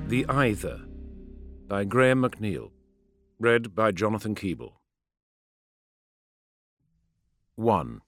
The Either by Graham McNeill. Read by Jonathan Keeble. 1.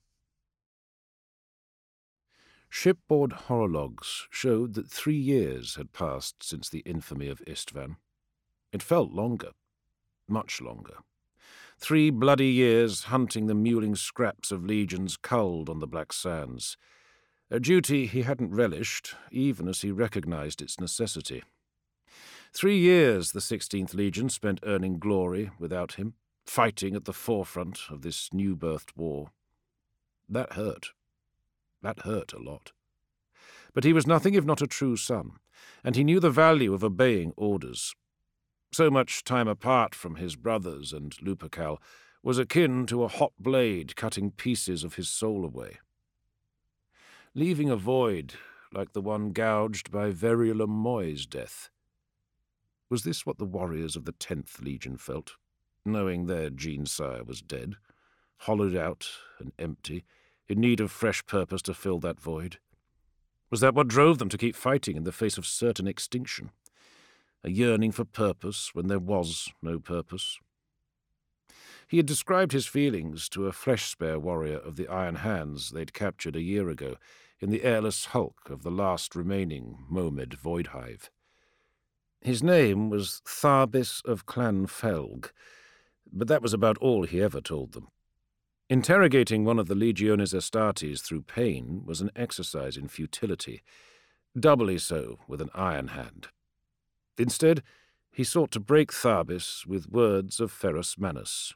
Shipboard horologs showed that 3 years had passed since the infamy of Istvan. It felt longer, much longer. 3 bloody years hunting the mewling scraps of legions culled on the black sands. A duty he hadn't relished, even as he recognized its necessity. 3 years the 16th Legion spent earning glory without him, fighting at the forefront of this new-birthed war. That hurt. That hurt a lot. But he was nothing if not a true son, and he knew the value of obeying orders. So much time apart from his brothers and Lupercal was akin to a hot blade cutting pieces of his soul away. Leaving a void like the one gouged by Verulam Moy's death. Was this what the warriors of the 10th Legion felt, knowing their gene-sire was dead, hollowed out and empty, in need of fresh purpose to fill that void? Was that what drove them to keep fighting in the face of certain extinction? A yearning for purpose when there was no purpose? He had described his feelings to a flesh-spare warrior of the Iron Hands they'd captured a year ago in the airless hulk of the last remaining Momed Voidhive. His name was Tharbis of Clan Felg, but that was about all he ever told them. Interrogating one of the Legiones Astartes through pain was an exercise in futility, doubly so with an iron hand. Instead, he sought to break Tharbis with words of Ferrus Manus.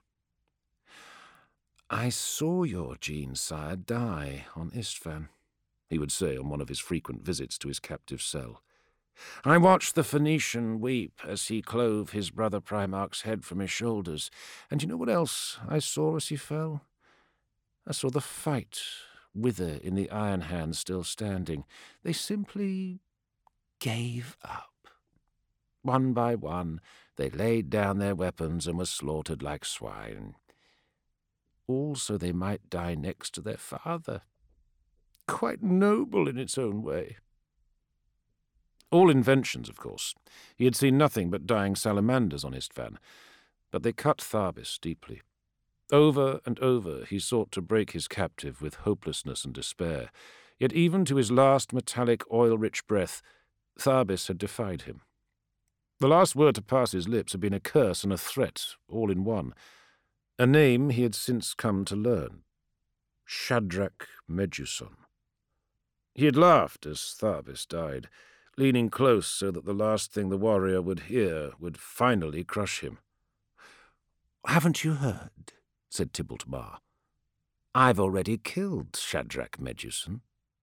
"I saw your gene-sire die on Istvan," he would say on one of his frequent visits to his captive cell. "I watched the Phoenician weep as he clove his brother Primarch's head from his shoulders, and you know what else I saw as he fell? I saw the fight wither in the Iron Hands still standing. They simply gave up. One by one, they laid down their weapons and were slaughtered like swine. All so they might die next to their father. Quite noble in its own way." All inventions, of course. He had seen nothing but dying salamanders on Istvan, but they cut Tharbis deeply. Over and over he sought to break his captive with hopelessness and despair, yet even to his last metallic, oil-rich breath, Tharbis had defied him. The last word to pass his lips had been a curse and a threat, all in one, a name he had since come to learn. Shadrach Meduson. He had laughed as Tharbis died, leaning close so that the last thing the warrior would hear would finally crush him. "Haven't you heard?" said Tybalt Mar. "I've already killed Shadrach Meduson."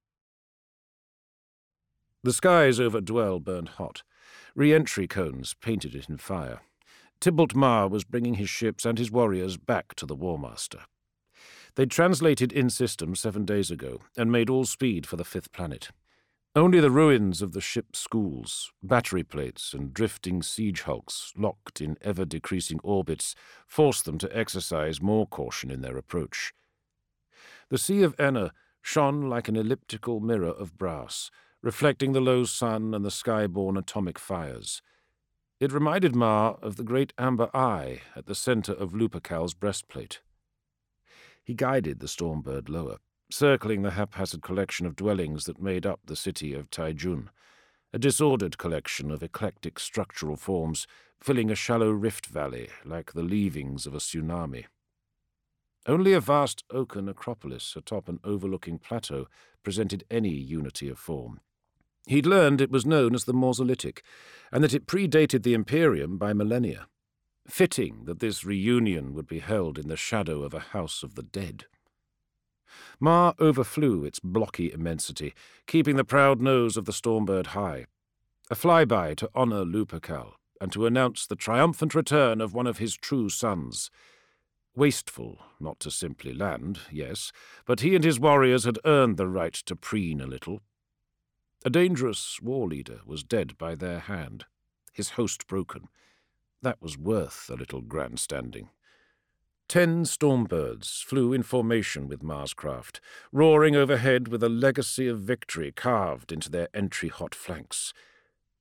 The skies over Dwell burned hot. Re-entry cones painted it in fire. Tybalt Mar was bringing his ships and his warriors back to the War Master. They'd translated in-system 7 days ago and made all speed for the 5th planet. Only the ruins of the ship schools, battery plates and drifting siege hulks locked in ever-decreasing orbits forced them to exercise more caution in their approach. The Sea of Enna shone like an elliptical mirror of brass, reflecting the low sun and the sky-born atomic fires. It reminded Mar of the great amber eye at the center of Lupercal's breastplate. He guided the Stormbird lower, circling the haphazard collection of dwellings that made up the city of Taijun, a disordered collection of eclectic structural forms filling a shallow rift valley like the leavings of a tsunami. Only a vast oaken acropolis atop an overlooking plateau presented any unity of form. He'd learned it was known as the Mausolytic, and that it predated the Imperium by millennia. Fitting that this reunion would be held in the shadow of a house of the dead. Mar overflew its blocky immensity, keeping the proud nose of the Stormbird high. A flyby to honour Lupercal, and to announce the triumphant return of one of his true sons. Wasteful not to simply land, yes, but he and his warriors had earned the right to preen a little. A dangerous war leader was dead by their hand, his host broken. That was worth a little grandstanding. 10 Stormbirds flew in formation with Mar's craft, roaring overhead with a legacy of victory carved into their entry-hot flanks.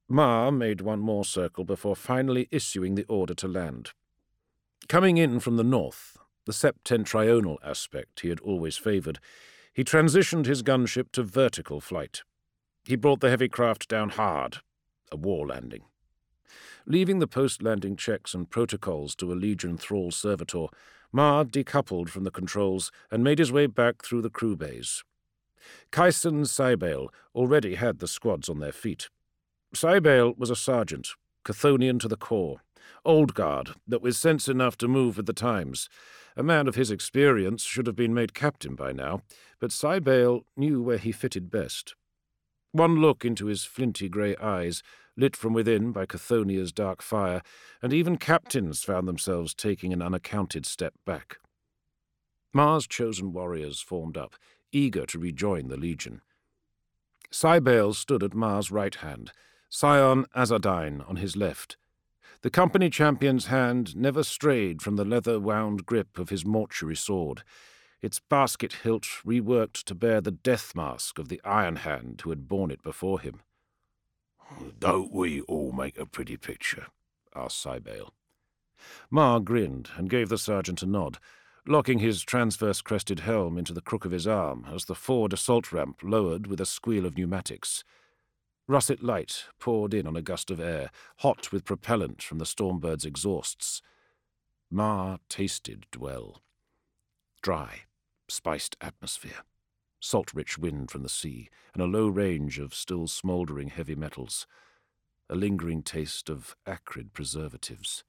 Mar made one more circle before finally issuing the order to land. Coming in from the north, the septentrional aspect he had always favoured, he transitioned his gunship to vertical flight. He brought the heavy craft down hard, a war landing. Leaving the post-landing checks and protocols to a Legion thrall servitor, Mar decoupled from the controls and made his way back through the crew bays. Kyson Cybele already had the squads on their feet. Cybele was a sergeant, Chthonian to the core, old guard, but with sense enough to move with the times. A man of his experience should have been made captain by now, but Cybele knew where he fitted best. One look into his flinty grey eyes, lit from within by Chthonia's dark fire, and even captains found themselves taking an unaccounted step back. Mar's chosen warriors formed up, eager to rejoin the Legion. Cybele stood at Mar's right hand, Scion Azadine on his left. The company champion's hand never strayed from the leather-wound grip of his mortuary sword, its basket hilt reworked to bear the death mask of the Iron Hand who had borne it before him. "Don't we all make a pretty picture?" asked Cybele. Mar grinned and gave the sergeant a nod, locking his transverse-crested helm into the crook of his arm as the forward assault ramp lowered with a squeal of pneumatics. Russet light poured in on a gust of air, hot with propellant from the Stormbird's exhausts. Mar tasted Dwell. Dry, spiced atmosphere, salt-rich wind from the sea, and a low range of still smouldering heavy metals, a lingering taste of acrid preservatives.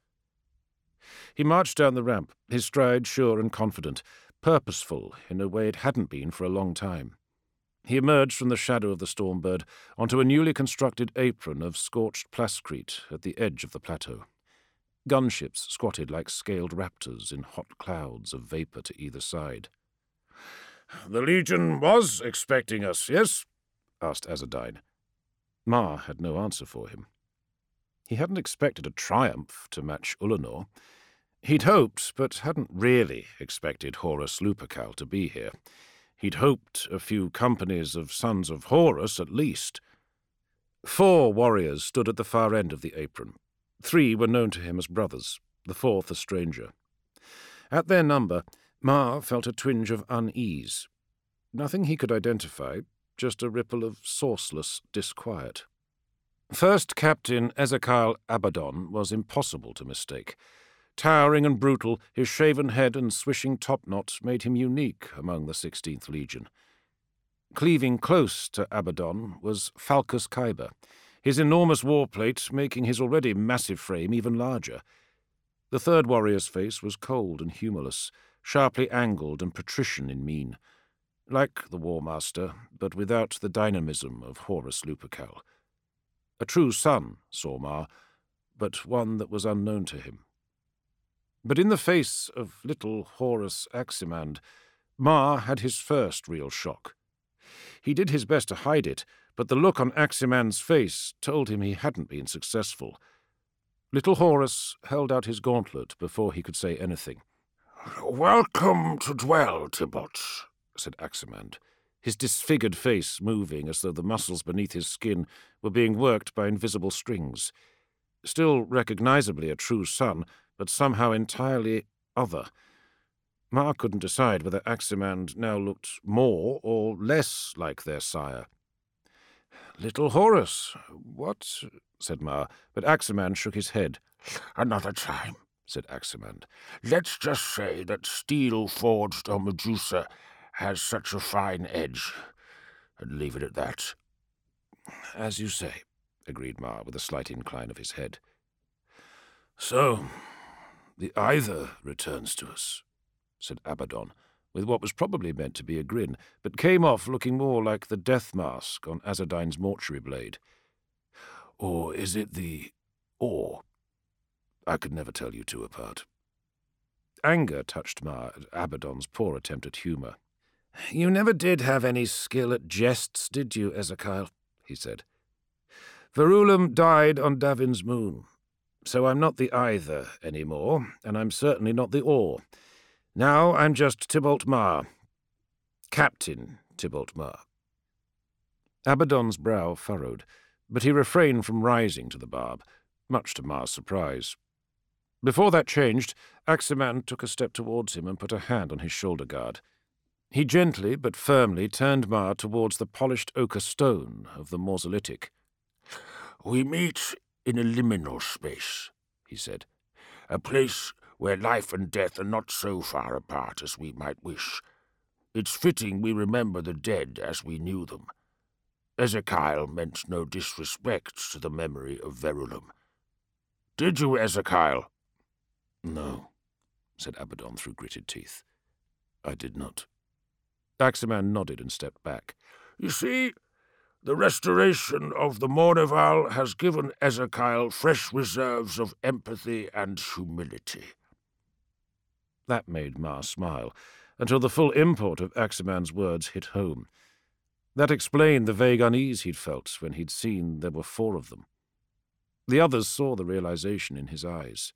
He marched down the ramp, his stride sure and confident, purposeful in a way it hadn't been for a long time. He emerged from the shadow of the Stormbird onto a newly constructed apron of scorched plascrete at the edge of the plateau. Gunships squatted like scaled raptors in hot clouds of vapour to either side. "The Legion was expecting us, yes?" asked Azadine. Mar had no answer for him. He hadn't expected a triumph to match Ulanor. He'd hoped, but hadn't really expected Horus Lupercal to be here. He'd hoped a few companies of Sons of Horus at least. 4 warriors stood at the far end of the apron. 3 were known to him as brothers, the 4th a stranger. At their number, Mar felt a twinge of unease. Nothing he could identify, just a ripple of sourceless disquiet. First Captain Ezekiel Abaddon was impossible to mistake. Towering and brutal, his shaven head and swishing topknot made him unique among the 16th Legion. Cleaving close to Abaddon was Falcus Kyber, his enormous warplate making his already massive frame even larger. The third warrior's face was cold and humourless, sharply angled and patrician in mien. Like the War Master, but without the dynamism of Horus Lupercal. A true son, saw Mar, but one that was unknown to him. But in the face of little Horus Aximand, Mar had his first real shock. He did his best to hide it, but the look on Aximand's face told him he hadn't been successful. Little Horus held out his gauntlet before he could say anything. "Welcome to Dwell, Tybalt," said Aximand, his disfigured face moving as though the muscles beneath his skin were being worked by invisible strings. Still recognizably a true son, but somehow entirely other. Mar couldn't decide whether Aximand now looked more or less like their sire. "Little Horus, what?" said Mar, but Aximand shook his head. "Another time," said Aximand. "Let's just say that steel forged on Medusa has such a fine edge, and leave it at that." "As you say," agreed Mar with a slight incline of his head. "So, the Either returns to us," said Abaddon, with what was probably meant to be a grin, but came off looking more like the death mask on Azadine's mortuary blade. "Or is it the Or? I could never tell you two apart." Anger touched Mar at Abaddon's poor attempt at humour. "You never did have any skill at jests, did you, Ezekiel?" he said. "Verulam died on Davin's moon, so I'm not the Either anymore, and I'm certainly not the Or. Now I'm just Tybalt Mar. Captain Tybalt Mar." Abaddon's brow furrowed. but he refrained from rising to the barb, much to Mar's surprise. Before that changed, Aximand took a step towards him and put a hand on his shoulder guard. He gently but firmly turned Mar towards the polished ochre stone of the mausolytic. "We meet in a liminal space," he said, "a place where life and death are not so far apart as we might wish. It's fitting we remember the dead as we knew them. Ezekiel meant no disrespect to the memory of Verulam. Did you, Ezekiel?" "No," said Abaddon through gritted teeth. "I did not." Aximand nodded and stepped back. "You see, the restoration of the Mournival has given Ezekiel fresh reserves of empathy and humility." That made Mar smile, until the full import of Aximand's words hit home. That explained the vague unease he'd felt when he'd seen there were 4 of them. The others saw the realization in his eyes.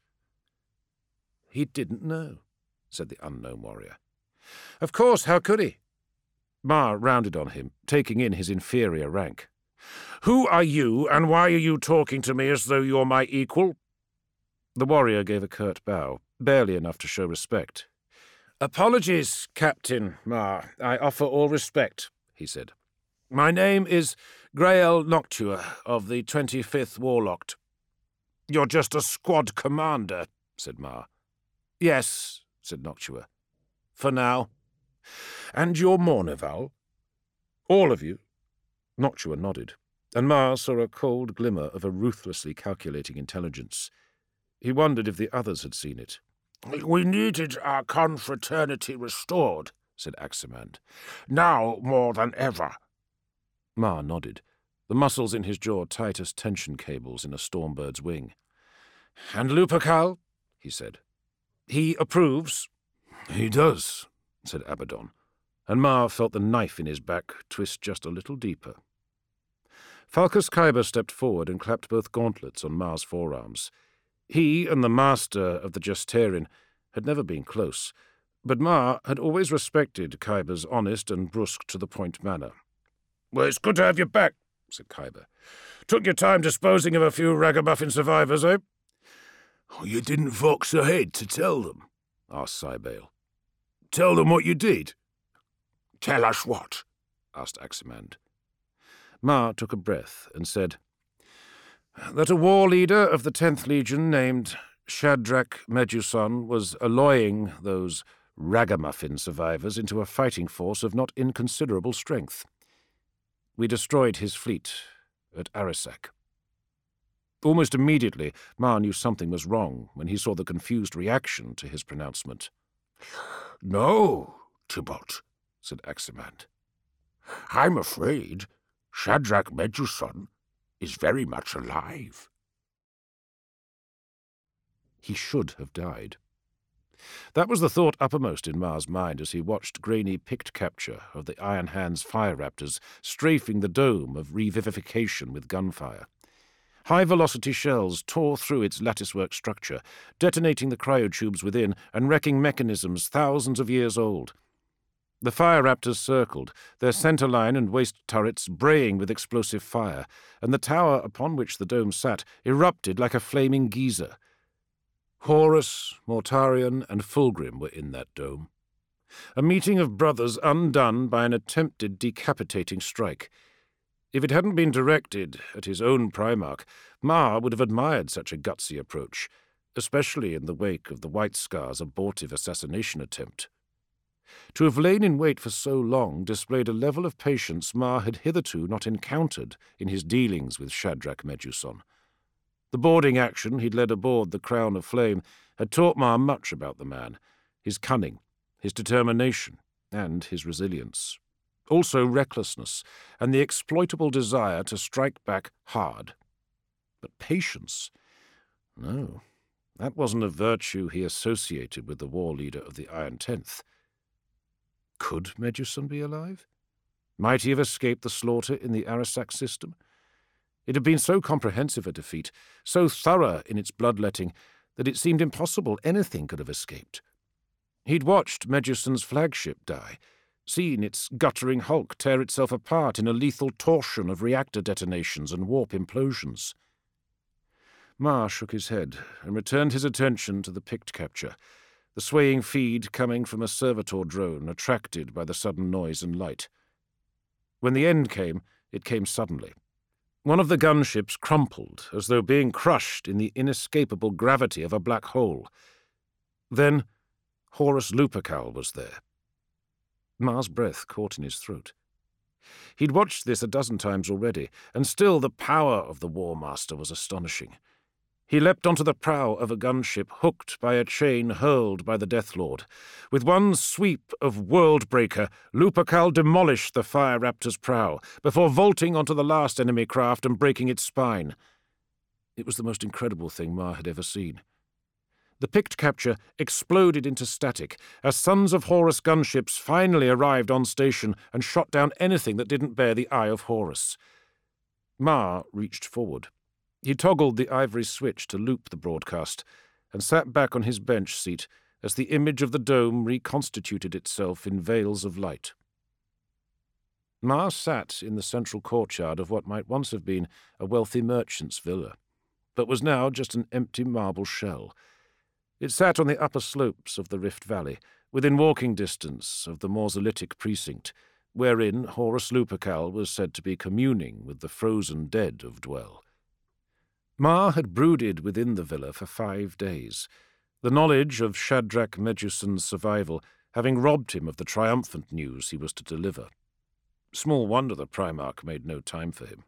"He didn't know," said the unknown warrior. "Of course, how could he?" Mar rounded on him, taking in his inferior rank. "Who are you, and why are you talking to me as though you're my equal?" The warrior gave a curt bow, barely enough to show respect. "Apologies, Captain Mar. I offer all respect," he said. "My name is Grael Noctua of the 25th Warlocked." "You're just a squad commander," said Mar. "Yes," said Noctua. "For now." "And you're Mournival?" "All of you." Noctua nodded, and Mar saw a cold glimmer of a ruthlessly calculating intelligence. He wondered if the others had seen it. "We needed our confraternity restored," said Aximand. "Now more than ever." Mar nodded, the muscles in his jaw tight as tension cables in a stormbird's wing. "And Lupercal?" he said. "He approves?" "He does," said Abaddon, and Mar felt the knife in his back twist just a little deeper. Falcus Kyber stepped forward and clapped both gauntlets on Mar's forearms. He and the master of the Justarian had never been close, but Mar had always respected Kyber's honest and brusque-to-the-point manner. "Well, it's good to have you back," said Kyber. "Took your time disposing of a few ragamuffin survivors, eh?" "You didn't vox ahead to tell them?" asked Cybele. "Tell them what you did." "Tell us what?" asked Aximand. Mar took a breath and said, "That a war leader of the 10th Legion named Shadrach Meduson was alloying those ragamuffin survivors into a fighting force of not inconsiderable strength. We destroyed his fleet at Arisak." Almost immediately, Mar knew something was wrong when he saw the confused reaction to his pronouncement. "No, Tybalt," said Aximand. "I'm afraid Shadrach Meduson is very much alive." He should have died. That was the thought uppermost in Mar's mind as he watched grainy picked capture of the Iron Hand's fire raptors strafing the dome of revivification with gunfire. High-velocity shells tore through its latticework structure, detonating the cryotubes within and wrecking mechanisms thousands of years old. The fire raptors circled, their centre line and waist turrets braying with explosive fire, and the tower upon which the dome sat erupted like a flaming geyser. Horus, Mortarion, and Fulgrim were in that dome. A meeting of brothers undone by an attempted decapitating strike. If it hadn't been directed at his own Primarch, Mar would have admired such a gutsy approach, especially in the wake of the White Scar's abortive assassination attempt. To have lain in wait for so long displayed a level of patience Mar had hitherto not encountered in his dealings with Shadrach Meduson. The boarding action he'd led aboard the Crown of Flame had taught Mar much about the man, his cunning, his determination, and his resilience. Also recklessness, and the exploitable desire to strike back hard. But patience? No, that wasn't a virtue he associated with the war leader of the Iron Tenth. Could Meduson be alive? Might he have escaped the slaughter in the Arisak system? It had been so comprehensive a defeat, so thorough in its bloodletting, that it seemed impossible anything could have escaped. He'd watched Meduson's flagship die, seen its guttering hulk tear itself apart in a lethal torsion of reactor detonations and warp implosions. Marr shook his head and returned his attention to the pict capture, the swaying feed coming from a servitor drone attracted by the sudden noise and light. When the end came, it came suddenly. One of the gunships crumpled as though being crushed in the inescapable gravity of a black hole. Then Horus Lupercal was there. Mar's breath caught in his throat. He'd watched this a dozen times already, and still the power of the War Master was astonishing. He leapt onto the prow of a gunship hooked by a chain hurled by the Death Lord. With one sweep of Worldbreaker, Lupercal demolished the Fire Raptor's prow before vaulting onto the last enemy craft and breaking its spine. It was the most incredible thing Mar had ever seen. The pict capture exploded into static as Sons of Horus gunships finally arrived on station and shot down anything that didn't bear the eye of Horus. Mar reached forward. He toggled the ivory switch to loop the broadcast and sat back on his bench seat as the image of the dome reconstituted itself in veils of light. Mar sat in the central courtyard of what might once have been a wealthy merchant's villa, but was now just an empty marble shell. It sat on the upper slopes of the Rift Valley, within walking distance of the Mausolithic precinct, wherein Horus Lupercal was said to be communing with the frozen dead of Dwell. Mar had brooded within the villa for 5 days, the knowledge of Shadrach Meduson's survival having robbed him of the triumphant news he was to deliver. Small wonder the Primarch made no time for him.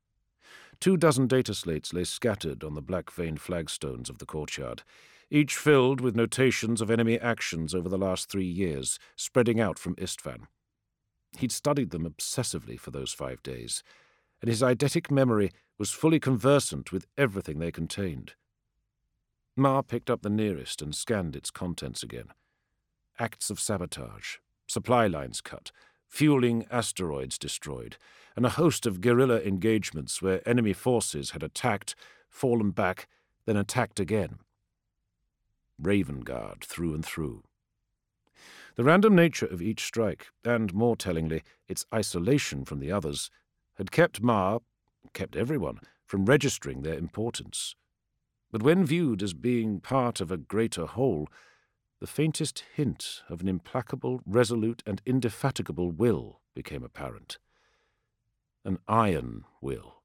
24 data slates lay scattered on the black-veined flagstones of the courtyard, each filled with notations of enemy actions over the last 3 years, spreading out from Istvan. He'd studied them obsessively for those 5 days, and his eidetic memory was fully conversant with everything they contained. Mar picked up the nearest and scanned its contents again. Acts of sabotage, supply lines cut, fueling asteroids destroyed, and a host of guerrilla engagements where enemy forces had attacked, fallen back, then attacked again. Raven Guard through and through. The random nature of each strike, and more tellingly, its isolation from the others, had kept everyone, from registering their importance. But when viewed as being part of a greater whole, the faintest hint of an implacable, resolute, and indefatigable will became apparent. An iron will.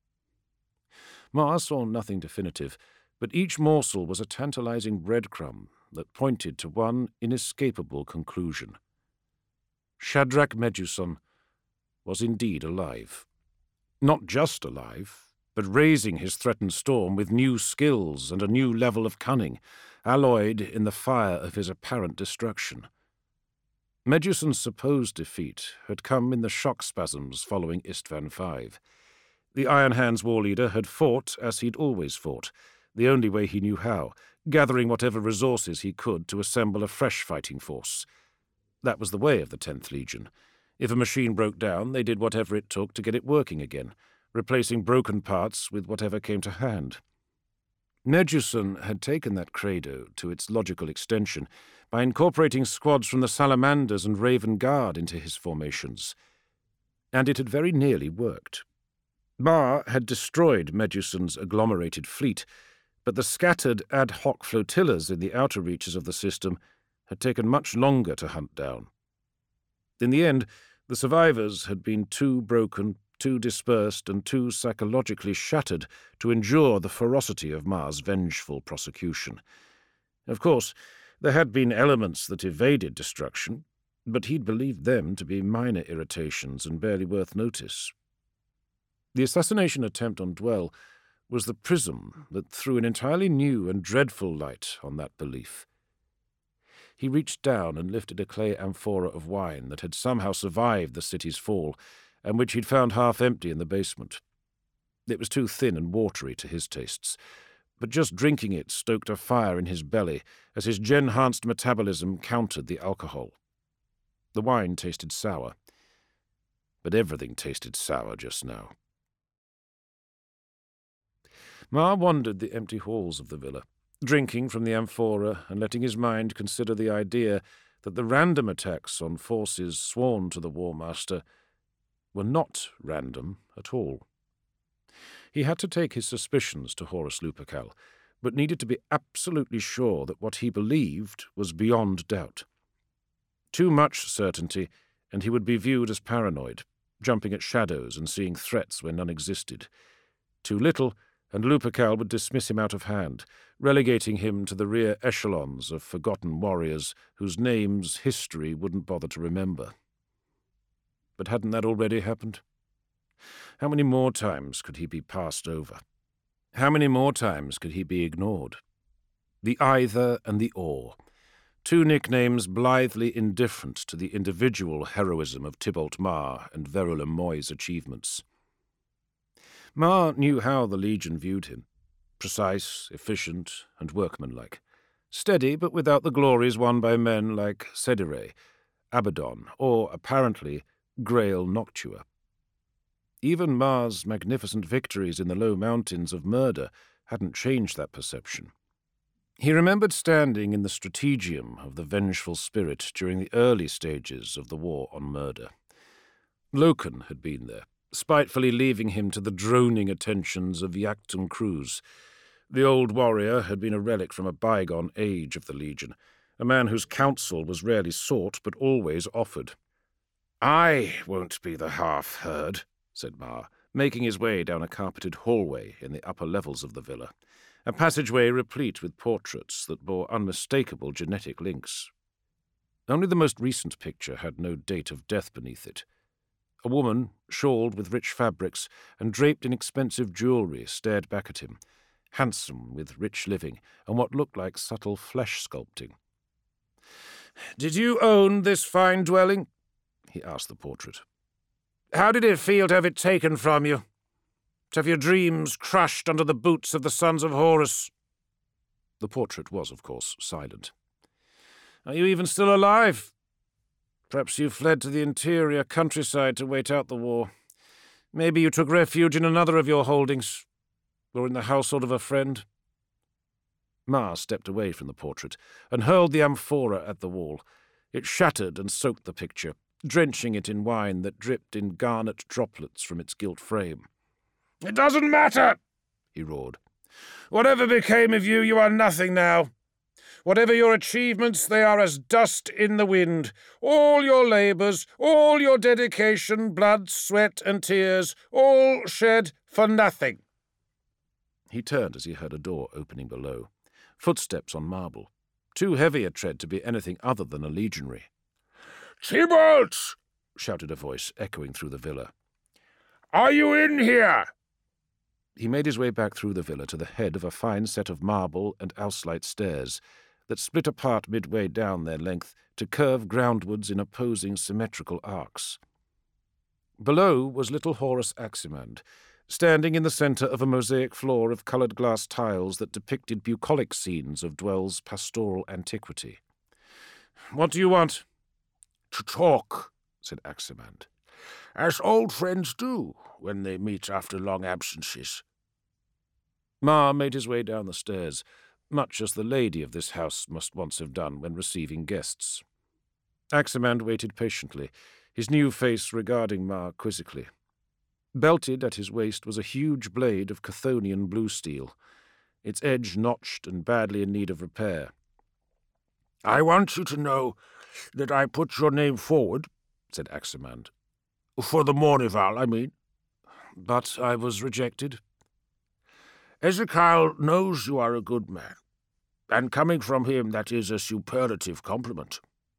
Mar saw nothing definitive, but each morsel was a tantalizing breadcrumb that pointed to one inescapable conclusion. Shadrach Meduson was indeed alive. Not just alive, but raising his threatened storm with new skills and a new level of cunning, alloyed in the fire of his apparent destruction. Meduson's supposed defeat had come in the shock spasms following Istvan V. The Iron Hands war leader had fought as he'd always fought, the only way he knew how, gathering whatever resources he could to assemble a fresh fighting force. That was the way of the 10th Legion. If a machine broke down, they did whatever it took to get it working again, replacing broken parts with whatever came to hand. Meduson had taken that credo to its logical extension by incorporating squads from the Salamanders and Raven Guard into his formations. And it had very nearly worked. Mar had destroyed Meduson's agglomerated fleet, but the scattered ad hoc flotillas in the outer reaches of the system had taken much longer to hunt down. In the end, the survivors had been too broken, too dispersed, and too psychologically shattered to endure the ferocity of Mar's vengeful prosecution. Of course, there had been elements that evaded destruction, but he'd believed them to be minor irritations and barely worth notice. The assassination attempt on Dwell was the prism that threw an entirely new and dreadful light on that belief. He reached down and lifted a clay amphora of wine that had somehow survived the city's fall, and which he'd found half empty in the basement. It was too thin and watery to his tastes, but just drinking it stoked a fire in his belly as his gen-enhanced metabolism countered the alcohol. The wine tasted sour, but everything tasted sour just now. Mar wandered the empty halls of the villa, drinking from the amphora and letting his mind consider the idea that the random attacks on forces sworn to the War Master were not random at all. He had to take his suspicions to Horus Lupercal, but needed to be absolutely sure that what he believed was beyond doubt. Too much certainty, and he would be viewed as paranoid, jumping at shadows and seeing threats where none existed. Too little, and Lupercal would dismiss him out of hand, relegating him to the rear echelons of forgotten warriors whose names history wouldn't bother to remember. But hadn't that already happened? How many more times could he be passed over? How many more times could he be ignored? The Either and the Or, two nicknames blithely indifferent to the individual heroism of Tybalt Mar and Verulam Moy's achievements. Mar knew how the Legion viewed him: precise, efficient, and workmanlike, steady but without the glories won by men like Sedire, Abaddon, or, apparently, Grail Noctua. Even Mar's magnificent victories in the low mountains of Murder hadn't changed that perception. He remembered standing in the strategium of the vengeful spirit during the early stages of the war on Murder. Loken had been there, spitefully leaving him to the droning attentions of Yakton Cruz. The old warrior had been a relic from a bygone age of the Legion, a man whose counsel was rarely sought but always offered. "I won't be the half-heard," said Mar, making his way down a carpeted hallway in the upper levels of the villa, a passageway replete with portraits that bore unmistakable genetic links. Only the most recent picture had no date of death beneath it. A woman, shawled with rich fabrics and draped in expensive jewellery, stared back at him, handsome with rich living and what looked like subtle flesh sculpting. "Did you own this fine dwelling?" he asked the portrait. "How did it feel to have it taken from you? To have your dreams crushed under the boots of the Sons of Horus?" The portrait was, of course, silent. "Are you even still alive? Perhaps you fled to the interior countryside to wait out the war. Maybe you took refuge in another of your holdings, or in the household of a friend." Mar stepped away from the portrait and hurled the amphora at the wall. It shattered and soaked the picture, drenching it in wine that dripped in garnet droplets from its gilt frame. "It doesn't matter," he roared. "Whatever became of you, you are nothing now. Whatever your achievements, they are as dust in the wind. All your labours, all your dedication, blood, sweat, and tears, all shed for nothing." He turned as he heard a door opening below. Footsteps on marble, too heavy a tread to be anything other than a legionary. "Tybalt!" shouted a voice echoing through the villa. "Are you in here?" He made his way back through the villa to the head of a fine set of marble and Auslite stairs that split apart midway down their length to curve groundwards in opposing symmetrical arcs. Below was little Horus Aximand, standing in the centre of a mosaic floor of coloured glass tiles that depicted bucolic scenes of Dwell's pastoral antiquity. "What do you want?" "To talk," said Aximand, "as old friends do when they meet after long absences." Mar made his way down the stairs, much as the lady of this house must once have done when receiving guests. Aximand waited patiently, his new face regarding Mar quizzically. Belted at his waist was a huge blade of Chthonian blue steel, its edge notched and badly in need of repair. "I want you to know that I put your name forward," said Aximand. "For the Mournival, I mean." "But I was rejected." "Ezekiel knows you are a good man, and coming from him that is a superlative compliment."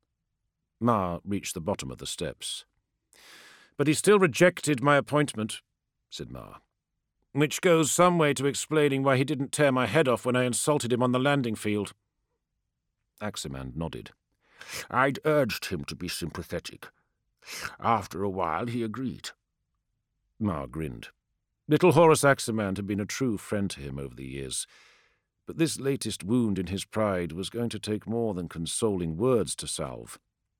Mar reached the bottom of the steps. "But he still rejected my appointment," said Mar, "which goes some way to explaining why he didn't tear my head off when I insulted him on the landing field." Aximand nodded. "I'd urged him to be sympathetic. After a while he agreed." Mar grinned. Little Horus Aximand had been a true friend to him over the years, but this latest wound in his pride was going to take more than consoling words to salve.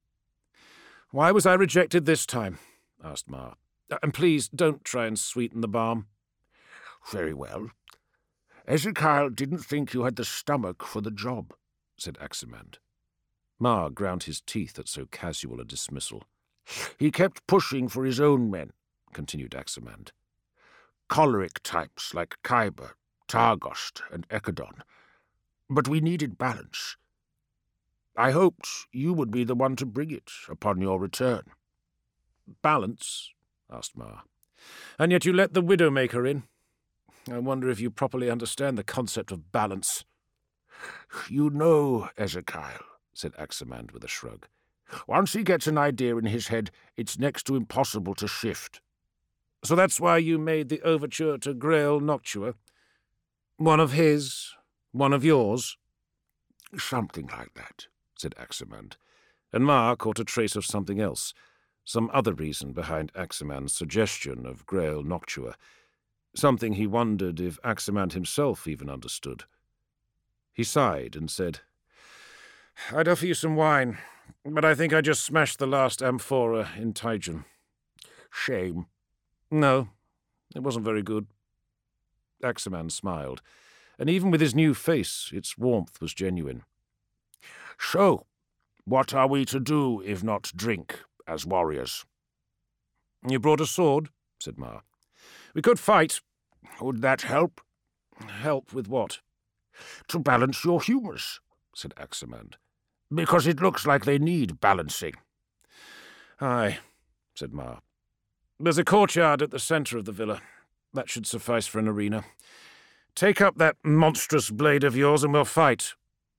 "Why was I rejected this time?" asked Mar. "And please, don't try and sweeten the balm." "Very well. Ezekiel didn't think you had the stomach for the job," said Aximand. Mar ground his teeth at so casual a dismissal. He kept pushing for his own men, continued Aximand. Choleric types like Khyber, Targost, and Ekadon. But we needed balance. I hoped you would be the one to bring it upon your return. Balance? Asked Mar. And yet you let the Widowmaker in? I wonder if you properly understand the concept of balance. You know, Ezekiel, said Aximand with a shrug. Once he gets an idea in his head, it's next to impossible to shift. So that's why you made the overture to Grail Noctua? One of his, one of yours? Something like that, said Aximand. And Mar caught a trace of something else, some other reason behind Aximand's suggestion of Grail Noctua, something he wondered if Aximand himself even understood. He sighed and said, I'd offer you some wine, but I think I just smashed the last amphora in Tyjon. Shame. No, it wasn't very good. Aximand smiled, and even with his new face, its warmth was genuine. So, what are we to do if not drink, as warriors? You brought a sword, said Mar. We could fight. Would that help? Help with what? To balance your humours, said Aximand. Because it looks like they need balancing. Aye, said Mar. There's a courtyard at the centre of the villa. That should suffice for an arena. Take up that monstrous blade of yours and we'll fight.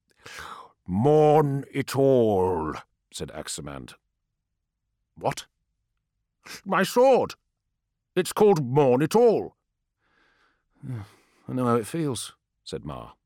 Mourn it all, said Aximand. What? My sword. It's called Mourn it all. I know how it feels, said Mar.